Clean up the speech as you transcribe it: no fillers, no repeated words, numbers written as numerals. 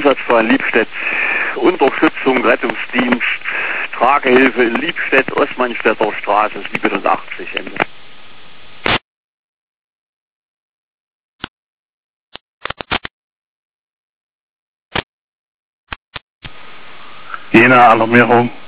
Einsatzfall Liebstedt, Unterstützung, Rettungsdienst, Tragehilfe in Liebstedt, Ostmannstädter Straße 87, Ende. Jena, Alarmierung.